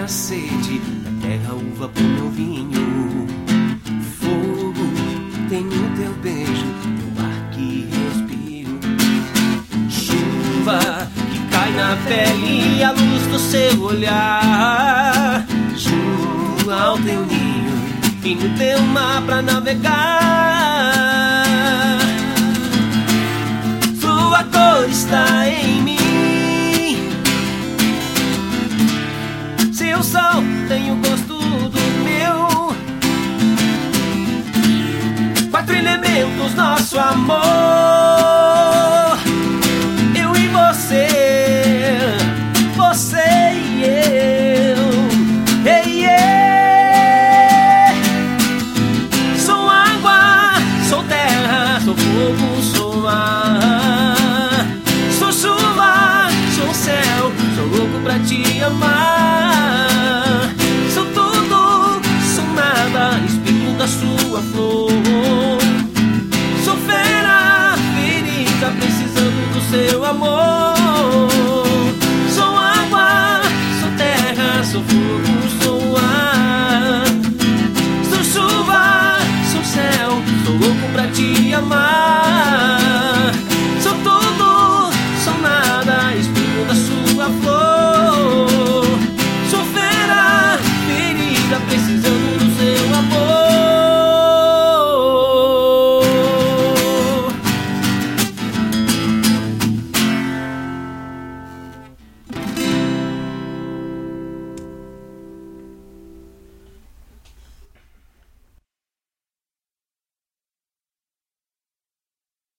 minha sede, da terra uva pro meu vinho. Fogo, tenho teu beijo, teu ar que respiro. Chuva que cai na pele, a luz do seu olhar. Junto ao teu ninho e no teu mar pra navegar.